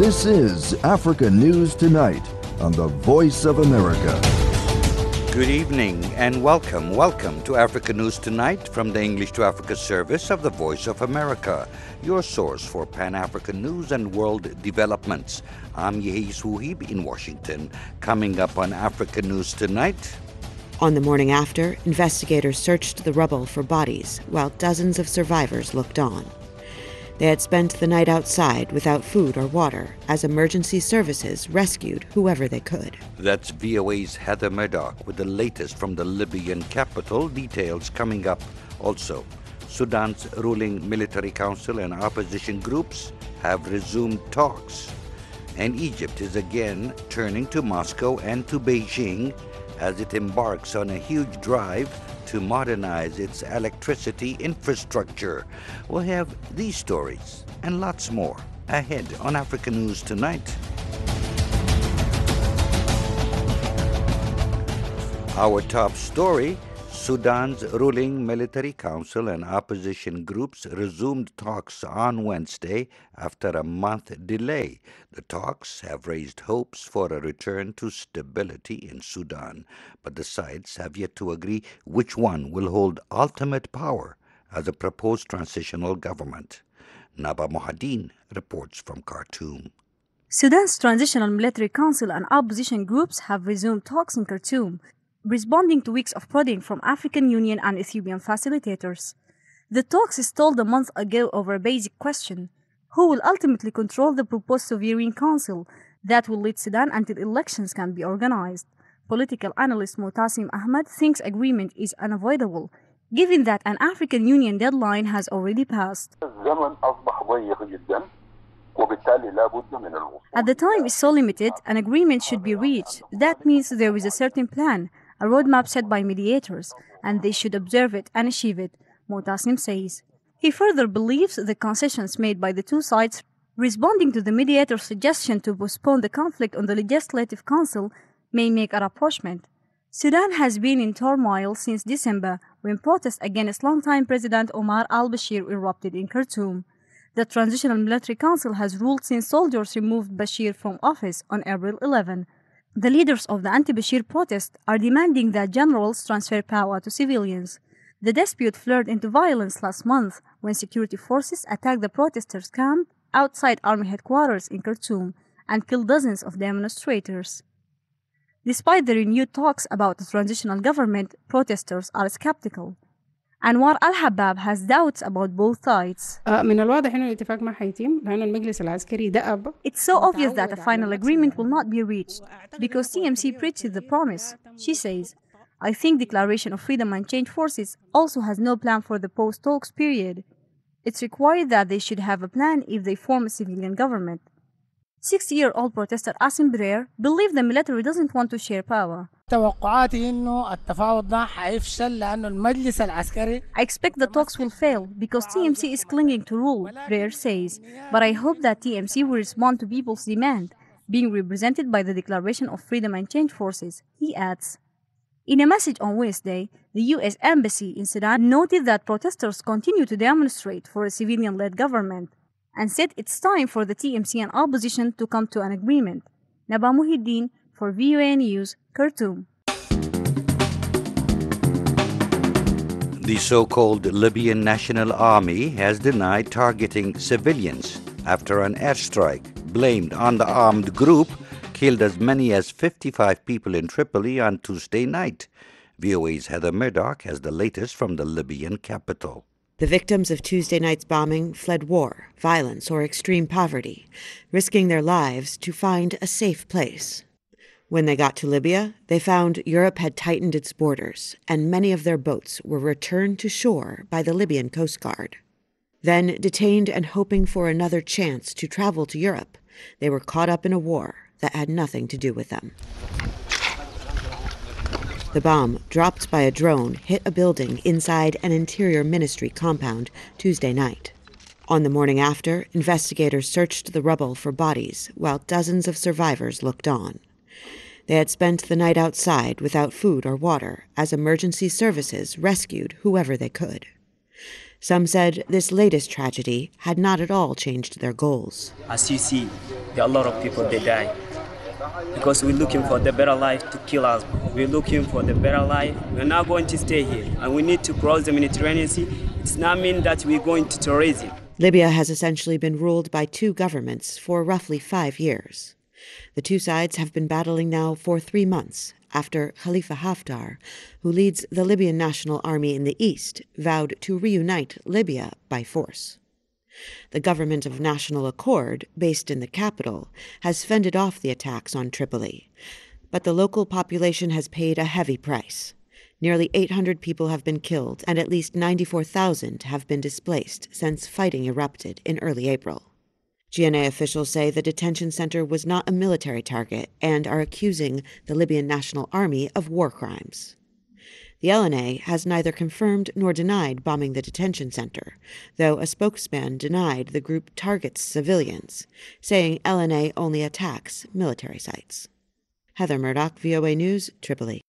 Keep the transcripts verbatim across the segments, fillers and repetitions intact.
This is Africa News Tonight on the Voice of America. Good evening and welcome. Welcome to Africa News Tonight from the English to Africa service of the Voice of America, your source for Pan-African news and world developments. I'm Yehis Wuhib in Washington. Coming up on Africa News Tonight. On the morning after, investigators searched the rubble for bodies while dozens of survivors looked on. They had spent the night outside without food or water as emergency services rescued whoever they could. That's V O A's Heather Murdoch with the latest from the Libyan capital. Details coming up also. Sudan's ruling military council and opposition groups have resumed talks. And Egypt is again turning to Moscow and to Beijing as it embarks on a huge drive to modernize its electricity infrastructure. We'll have these stories and lots more ahead on Africa News Tonight. Our top story: Sudan's ruling military council and opposition groups resumed talks on Wednesday after a month delay. The talks have raised hopes for a return to stability in Sudan, but the sides have yet to agree which one will hold ultimate power as a proposed transitional government. Naba Mohadin reports from Khartoum. Sudan's Transitional Military Council and opposition groups have resumed talks in Khartoum, responding to weeks of prodding from African Union and Ethiopian facilitators. The talks stalled a month ago over a basic question: who will ultimately control the proposed sovereign council that will lead Sudan until elections can be organized? Political analyst Mu'tasim Ahmed thinks agreement is unavoidable, given that an African Union deadline has already passed. At the time is so limited, an agreement should be reached. That means there is a certain plan, a roadmap set by mediators, and they should observe it and achieve it, Mu'tasim says. He further believes the concessions made by the two sides, responding to the mediator's suggestion to postpone the conflict on the Legislative Council, may make a rapprochement. Sudan has been in turmoil since December, when protests against longtime President Omar al-Bashir erupted in Khartoum. The Transitional Military Council has ruled since soldiers removed Bashir from office on April eleventh. The leaders of the anti-Bashir protest are demanding that generals transfer power to civilians. The dispute flared into violence last month when security forces attacked the protesters' camp outside army headquarters in Khartoum and killed dozens of demonstrators. Despite the renewed talks about the transitional government, protesters are skeptical. Anwar Al-Habab has doubts about both sides. It's so obvious that a final agreement will not be reached because T M C preached the promise. She says, I think Declaration of Freedom and Change Forces also has no plan for the post-talks period. It's required that they should have a plan if they form a civilian government. sixty-year-old protester Asim Brer believes the military doesn't want to share power. I expect the talks will fail because T M C is clinging to rule, Brer says, but I hope that T M C will respond to people's demand, being represented by the Declaration of Freedom and Change Forces, he adds. In a message on Wednesday, the U S Embassy in Sudan noted that protesters continue to demonstrate for a civilian-led government and said it's time for the T M C and opposition to come to an agreement. Naba Muhiddin for V O A News, Khartoum. The so-called Libyan National Army has denied targeting civilians after an airstrike blamed on the armed group killed as many as fifty-five people in Tripoli on Tuesday night. V O A's Heather Murdoch has the latest from the Libyan capital. The victims of Tuesday night's bombing fled war, violence, or extreme poverty, risking their lives to find a safe place. When they got to Libya, they found Europe had tightened its borders, and many of their boats were returned to shore by the Libyan Coast Guard. Then, detained and hoping for another chance to travel to Europe, they were caught up in a war that had nothing to do with them. The bomb, dropped by a drone, hit a building inside an Interior Ministry compound Tuesday night. On the morning after, investigators searched the rubble for bodies while dozens of survivors looked on. They had spent the night outside without food or water as emergency services rescued whoever they could. Some said this latest tragedy had not at all changed their goals. As you see, there are a lot of people that die because we're looking for the better life to kill us. We're looking for the better life. We're not going to stay here, and we need to cross the Mediterranean Sea. It's not mean that we're going to terrorism. Libya has essentially been ruled by two governments for roughly five years. The two sides have been battling now for three months after Khalifa Haftar, who leads the Libyan National Army in the east, vowed to reunite Libya by force. The Government of National Accord, based in the capital, has fended off the attacks on Tripoli, but the local population has paid a heavy price. Nearly eight hundred people have been killed and at least ninety-four thousand have been displaced since fighting erupted in early April. G N A officials say the detention center was not a military target and are accusing the Libyan National Army of war crimes. The L N A has neither confirmed nor denied bombing the detention center, though a spokesman denied the group targets civilians, saying L N A only attacks military sites. Heather Murdoch, V O A News, Tripoli.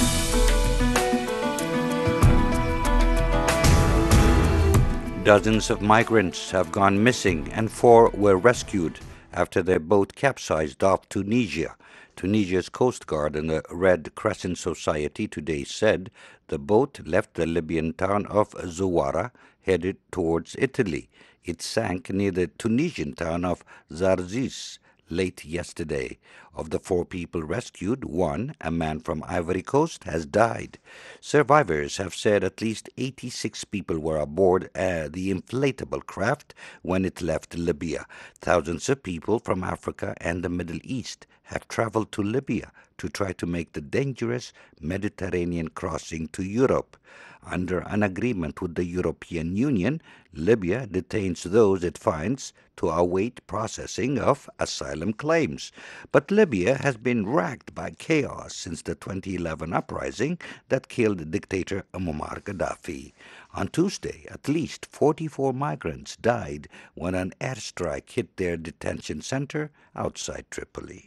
Dozens of migrants have gone missing and four were rescued after their boat capsized off Tunisia. Tunisia's Coast Guard and the Red Crescent Society today said the boat left the Libyan town of Zuwara headed towards Italy. It sank near the Tunisian town of Zarzis late yesterday. Of the four people rescued, one, a man from Ivory Coast, has died. Survivors have said at least eighty-six people were aboard uh, the inflatable craft when it left Libya. Thousands of people from Africa and the Middle East have traveled to Libya to try to make the dangerous Mediterranean crossing to Europe. Under an agreement with the European Union, Libya detains those it finds to await processing of asylum claims. But Libya has been racked by chaos since the twenty eleven uprising that killed dictator Muammar Gaddafi. On Tuesday, at least forty-four migrants died when an airstrike hit their detention center outside Tripoli.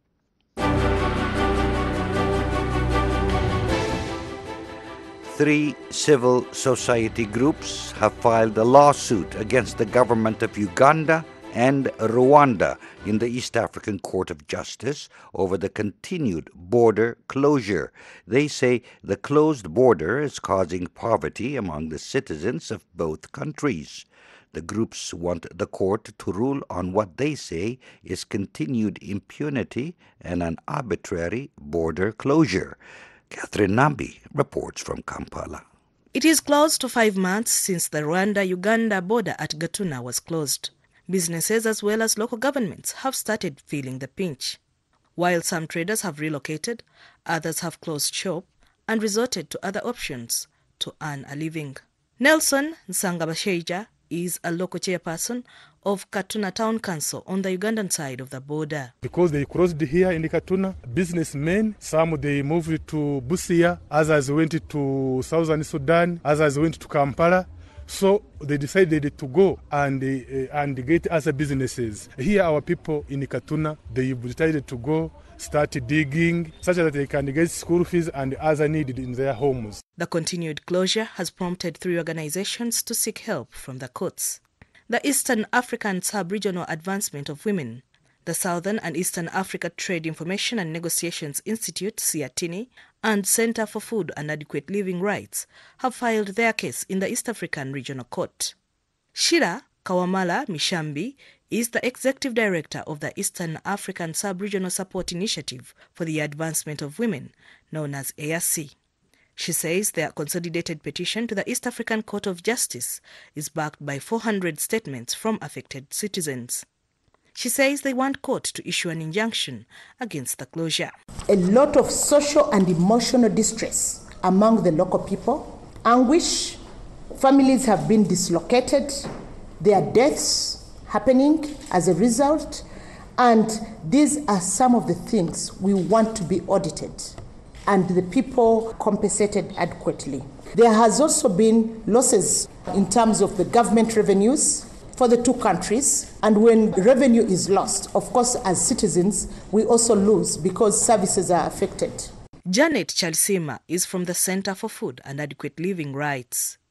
Three civil society groups have filed a lawsuit against the government of Uganda and Rwanda in the East African Court of Justice over the continued border closure. They say the closed border is causing poverty among the citizens of both countries. The groups want the court to rule on what they say is continued impunity and an arbitrary border closure. Catherine Nambi reports from Kampala. It is close to five months since the Rwanda-Uganda border at Gatuna was closed. Businesses as well as local governments have started feeling the pinch. While some traders have relocated, others have closed shop and resorted to other options to earn a living. Nelson Nsangabasheija is a local chairperson of Katuna Town Council on the Ugandan side of the border. Because they crossed here in Katuna, businessmen, some they moved to Busia, others went to Southern Sudan, others went to Kampala. So they decided to go and uh, and get other businesses. Here our people in Katuna, they decided to go start digging such that they can get school fees and other needed in their homes. The continued closure has prompted three organizations to seek help from the courts. The Eastern African Sub-Regional Advancement of Women, the Southern and Eastern Africa Trade Information and Negotiations Institute, CIATINI, and Center for Food and Adequate Living Rights have filed their case in the East African Regional Court. Shira Kawamala Mishambi is the Executive Director of the Eastern African Sub-Regional Support Initiative for the Advancement of Women, known as E A C. She says their consolidated petition to the East African Court of Justice is backed by four hundred statements from affected citizens. She says they want court to issue an injunction against the closure. A lot of social and emotional distress among the local people, anguish, families have been dislocated, there are deaths happening as a result, and these are some of the things we want to be audited and the people compensated adequately. There has also been losses in terms of the government revenues for the two countries, and when revenue is lost, of course, as citizens, we also lose because services are affected. Janet Chalsima is from the Center for Food and Adequate Living Rights.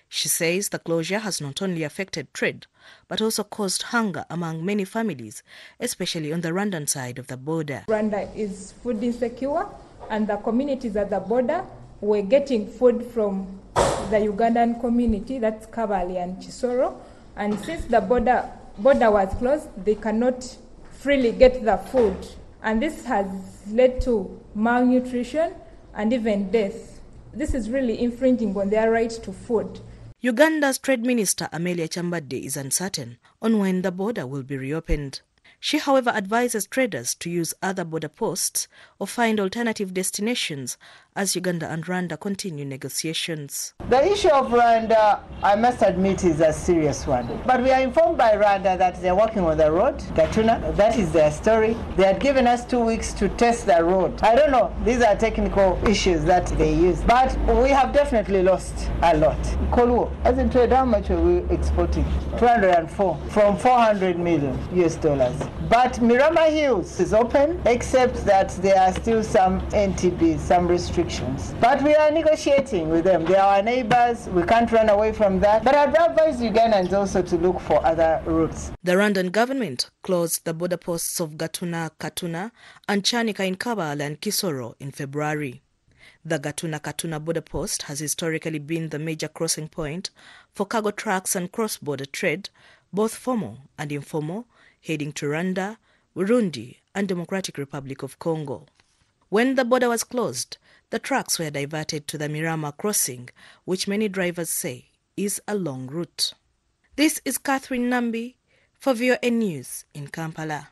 She says the closure has not only affected trade, but also caused hunger among many families, especially on the Rwandan side of the border. Rwanda is food insecure, and the communities at the border were getting food from the Ugandan community, that's Kabale and Kisoro. And since the border, border was closed, they cannot freely get the food. And this has led to malnutrition and even death. This is really infringing on their right to food. Uganda's Trade Minister Amelia Chambadde is uncertain on when the border will be reopened. She, however, advises traders to use other border posts or find alternative destinations as Uganda and Rwanda continue negotiations. The issue of Rwanda, I must admit, is a serious one. But we are informed by Rwanda that they're working on the road, Gatuna. That is their story. They had given us two weeks to test the road. I don't know. These are technical issues that they use. But we have definitely lost a lot. Koluo, as in trade, how much are we exporting? two hundred four from four hundred million U S dollars. But Mirama Hills is open, except that there are still some N T Bs, some restrictions. But we are negotiating with them. They are our neighbors. We can't run away from that. But I'd advise Ugandans also to look for other routes. The Rwandan government closed the border posts of Gatuna, Katuna, and Chanika in Kabale and Kisoro in February. The Gatuna-Katuna border post has historically been the major crossing point for cargo trucks and cross-border trade, both formal and informal, heading to Rwanda, Burundi, and Democratic Republic of Congo. When the border was closed, the trucks were diverted to the Mirama crossing, which many drivers say is a long route. This is Catherine Nambi for V O N News in Kampala.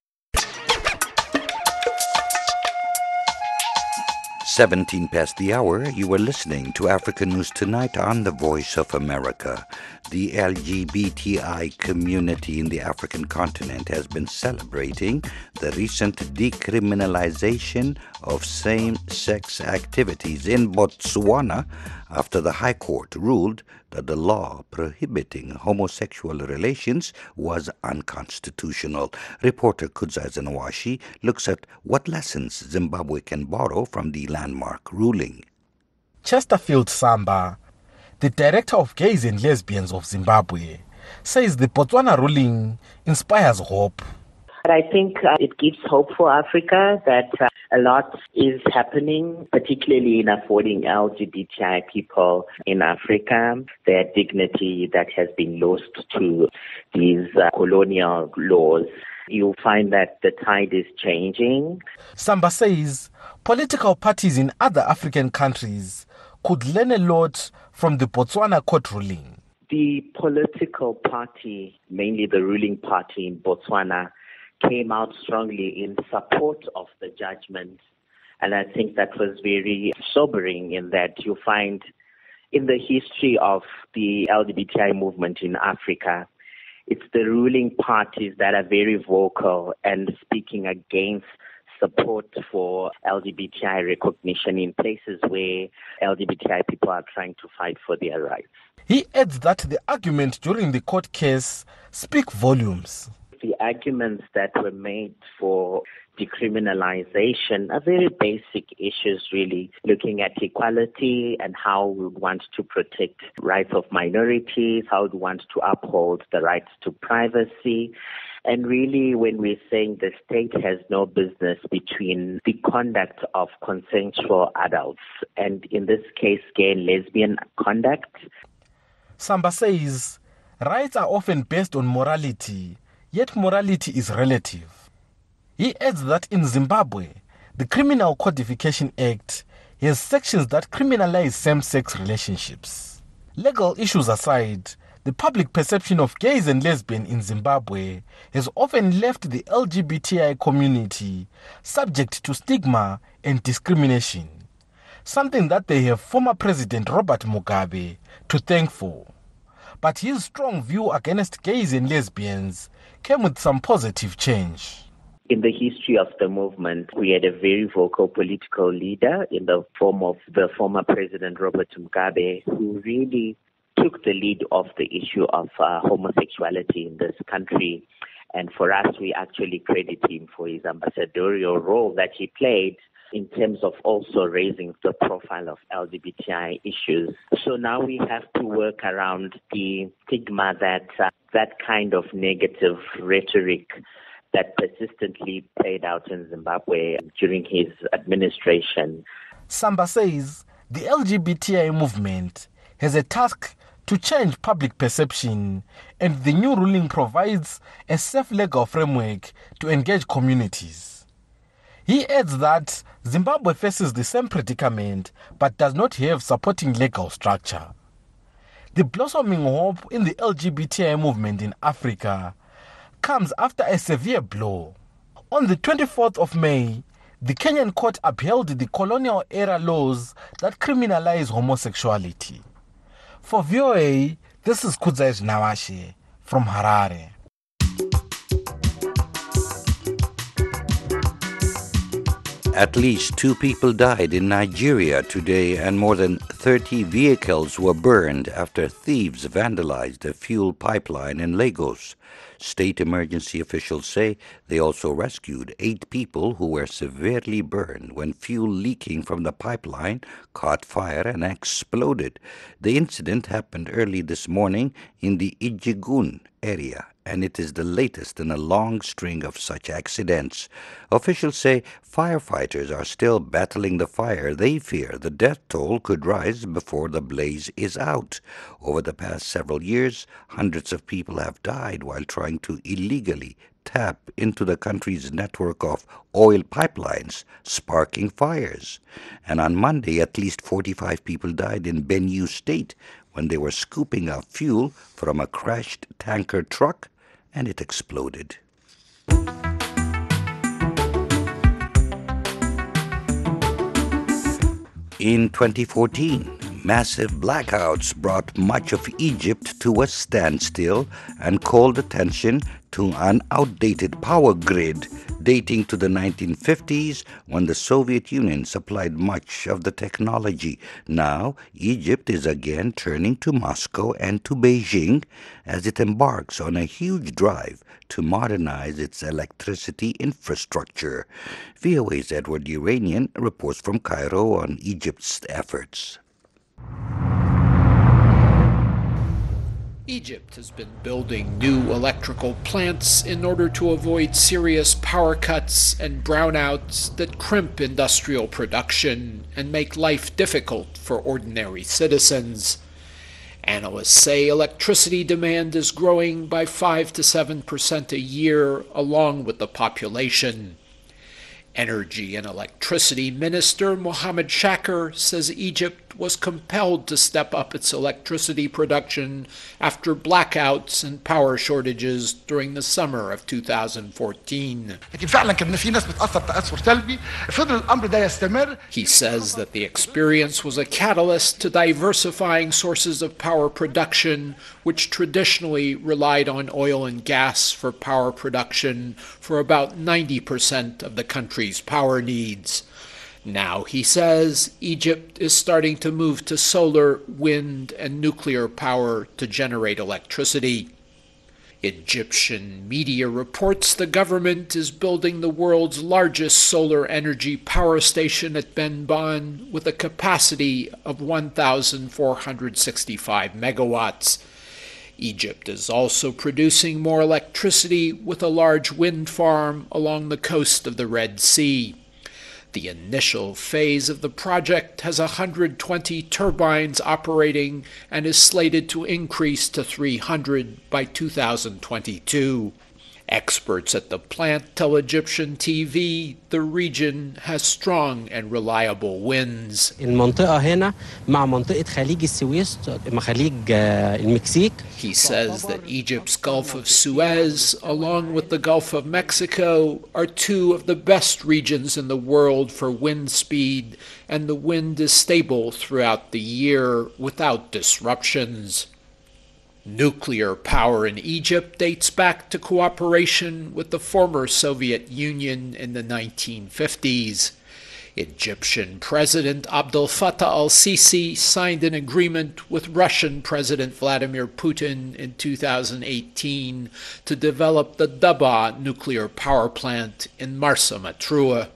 seventeen past the hour, you were listening to African News Tonight on the Voice of America. The L G B T I community in the African continent has been celebrating the recent decriminalization of same-sex activities in Botswana after the High Court ruled that the law prohibiting homosexual relations was unconstitutional. Reporter Kudza Zanawashi looks at what lessons Zimbabwe can borrow from the landmark ruling. Chesterfield Samba, the director of Gays and Lesbians of Zimbabwe, says the Botswana ruling inspires hope. I think uh, it gives hope for Africa that uh, a lot is happening, particularly in affording L G B T I people in Africa their dignity that has been lost to these uh, colonial laws. You'll find that the tide is changing. Samba says political parties in other African countries could learn a lot from the Botswana court ruling. The political party, mainly the ruling party in Botswana, came out strongly in support of the judgment. And I think that was very sobering in that you find in the history of the L G B T I movement in Africa, it's the ruling parties that are very vocal and speaking against support for L G B T I recognition in places where L G B T I people are trying to fight for their rights. He adds that the argument during the court case speak volumes. The arguments that were made for decriminalization are very basic issues, really, looking at equality and how we want to protect rights of minorities, how we want to uphold the rights to privacy. And really, when we're saying the state has no business between the conduct of consensual adults and, in this case, gay and lesbian conduct. Samba says rights are often based on morality, yet morality is relative. He adds that in Zimbabwe, the Criminal Codification Act has sections that criminalize same-sex relationships. Legal issues aside, the public perception of gays and lesbians in Zimbabwe has often left the L G B T I community subject to stigma and discrimination, something that they have former President Robert Mugabe to thank for. But his strong view against gays and lesbians came with some positive change. In the history of the movement, we had a very vocal political leader in the form of the former President Robert Mugabe, who really took the lead of the issue of uh, homosexuality in this country. And for us, we actually credit him for his ambassadorial role that he played in terms of also raising the profile of L G B T I issues. So now we have to work around the stigma that uh, that kind of negative rhetoric that persistently played out in Zimbabwe during his administration. Samba says the L G B T I movement has a task to change public perception, and the new ruling provides a safe legal framework to engage communities. He adds that Zimbabwe faces the same predicament but does not have supporting legal structure. The blossoming hope in the L G B T I movement in Africa comes after a severe blow. On the twenty-fourth of May, the Kenyan court upheld the colonial-era laws that criminalize homosexuality. For V O A, this is Kudzai Nawashe from Harare. At least two people died in Nigeria today, and more than thirty vehicles were burned after thieves vandalized a fuel pipeline in Lagos. State emergency officials say they also rescued eight people who were severely burned when fuel leaking from the pipeline caught fire and exploded. The incident happened early this morning in the Ijegun area, and it is the latest in a long string of such accidents. Officials say firefighters are still battling the fire. They fear the death toll could rise before the blaze is out. Over the past several years, hundreds of people have died while trying to illegally tap into the country's network of oil pipelines, sparking fires. And on Monday, at least forty-five people died in Benue State when they were scooping out fuel from a crashed tanker truck, and it exploded. In twenty fourteen, massive blackouts brought much of Egypt to a standstill and called attention to an outdated power grid dating to the nineteen fifties when the Soviet Union supplied much of the technology. Now, Egypt is again turning to Moscow and to Beijing as it embarks on a huge drive to modernize its electricity infrastructure. V O A's Edward Uranian reports from Cairo on Egypt's efforts. Egypt has been building new electrical plants in order to avoid serious power cuts and brownouts that crimp industrial production and make life difficult for ordinary citizens. Analysts say electricity demand is growing by five to seven percent a year along with the population. Energy and Electricity Minister Mohammed Shakir says Egypt was compelled to step up its electricity production after blackouts and power shortages during the summer of two thousand fourteen. He says that the experience was a catalyst to diversifying sources of power production, which traditionally relied on oil and gas for power production for about ninety percent of the country's power needs. Now, he says, Egypt is starting to move to solar, wind, and nuclear power to generate electricity. Egyptian media reports the government is building the world's largest solar energy power station at Benban with a capacity of one thousand four hundred sixty-five megawatts. Egypt is also producing more electricity with a large wind farm along the coast of the Red Sea. The initial phase of the project has one hundred twenty turbines operating and is slated to increase to three hundred by two thousand twenty-two. Experts at the plant tell Egyptian T V the region has strong and reliable winds. المنطقة هنا مع منطقة خليج السويس خليج المكسيك. He says that Egypt's Gulf of Suez, along with the Gulf of Mexico, are two of the best regions in the world for wind speed, and the wind is stable throughout the year without disruptions. Nuclear power in Egypt dates back to cooperation with the former Soviet Union in the nineteen fifties. Egyptian President Abdel Fattah al-Sisi signed an agreement with Russian President Vladimir Putin in two thousand eighteen to develop the Daba nuclear power plant in Marsa Matruh.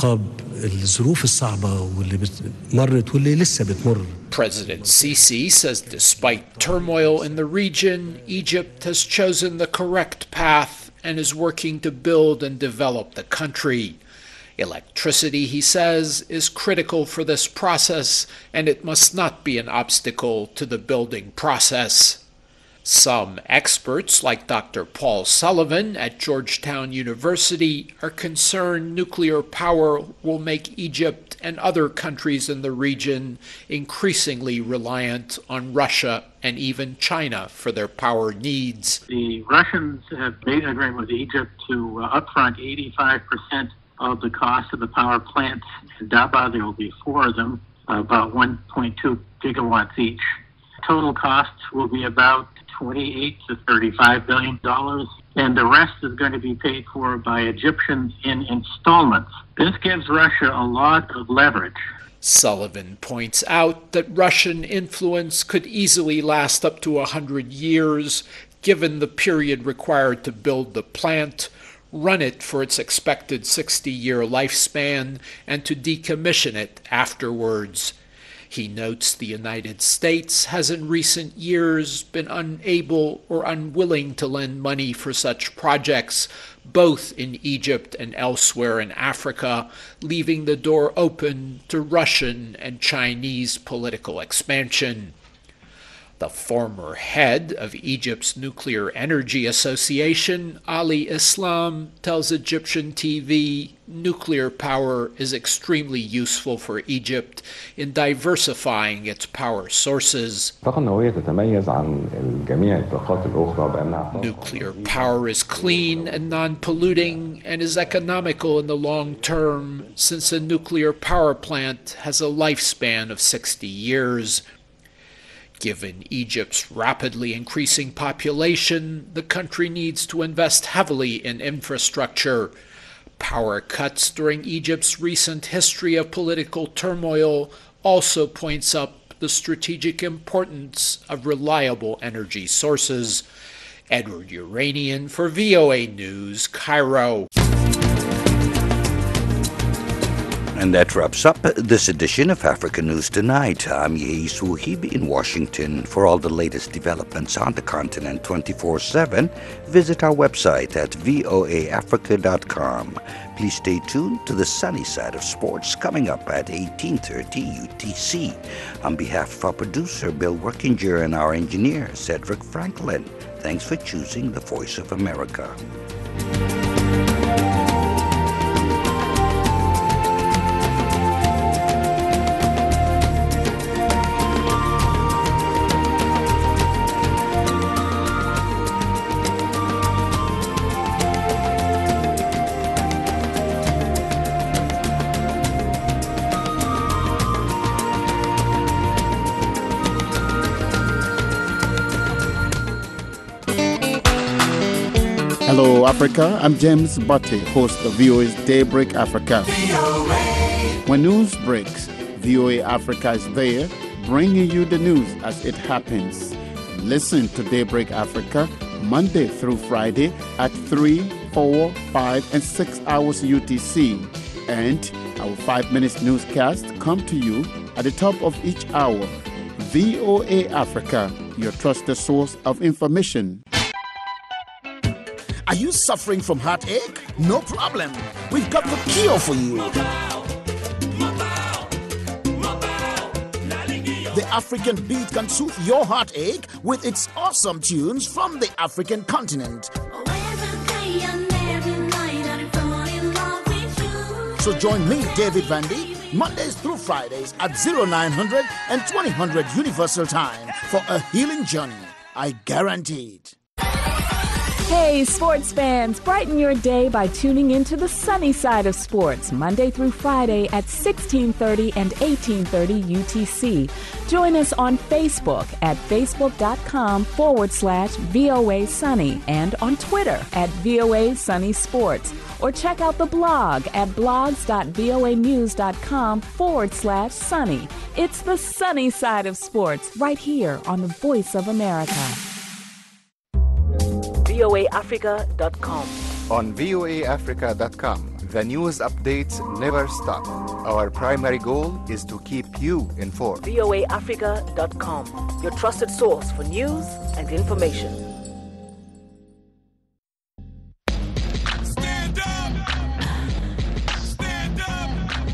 President Sisi says despite turmoil in the region, Egypt has chosen the correct path and is working to build and develop the country. Electricity, he says, is critical for this process, and it must not be an obstacle to the building process. Some experts, like Doctor Paul Sullivan at Georgetown University, are concerned nuclear power will make Egypt and other countries in the region increasingly reliant on Russia and even China for their power needs. The Russians have made an agreement with Egypt to uh, upfront eighty-five percent of the cost of the power plants. In Daba, there will be four of them, about one point two gigawatts each. Total costs will be about twenty-eight to thirty-five billion dollars, and the rest is going to be paid for by Egyptians in installments. This gives Russia a lot of leverage. Sullivan points out that Russian influence could easily last up to one hundred years, given the period required to build the plant, run it for its expected sixty-year lifespan, and to decommission it afterwards. He notes the United States has in recent years been unable or unwilling to lend money for such projects, both in Egypt and elsewhere in Africa, leaving the door open to Russian and Chinese political expansion. The former head of Egypt's Nuclear Energy Association, Ali Islam, tells Egyptian T V nuclear power is extremely useful for Egypt in diversifying its power sources. Nuclear power is clean and non-polluting and is economical in the long term, since a nuclear power plant has a lifespan of sixty years. Given Egypt's rapidly increasing population, the country needs to invest heavily in infrastructure. Power cuts during Egypt's recent history of political turmoil also points up the strategic importance of reliable energy sources. Edward Uranian for V O A News, Cairo. And that wraps up this edition of Africa News Tonight. I'm Yeis Wuhib in Washington. For all the latest developments on the continent twenty-four seven, visit our website at voa africa dot com. Please stay tuned to the sunny side of sports coming up at eighteen thirty U T C. On behalf of our producer, Bill Workinger, and our engineer, Cedric Franklin, thanks for choosing the Voice of America. Hello, Africa. I'm James Butte, host of V O A's Daybreak Africa. When news breaks, V O A Africa is there, bringing you the news as it happens. Listen to Daybreak Africa Monday through Friday at three, four, five, and six hours U T C. And our five minutes newscast come to you at the top of each hour. V O A Africa, your trusted source of information. Are you suffering from heartache? No problem. We've got the cure for you. The African Beat can soothe your heartache with its awesome tunes from the African continent. So join me, David Vandy, Mondays through Fridays at oh nine hundred and twenty hundred Universal Time for a healing journey. I guarantee it. Hey, sports fans, brighten your day by tuning into the sunny side of sports, Monday through Friday at sixteen thirty and eighteen thirty U T C. Join us on Facebook at facebook.com forward slash VOA Sunny and on Twitter at VOA Sunny Sports. Or check out the blog at blogs.voanews.com forward slash sunny. It's the sunny side of sports right here on the Voice of America. V O A Africa dot com. On V O A Africa dot com, the news updates never stop. Our primary goal is to keep you informed. V O A Africa dot com, your trusted source for news and information.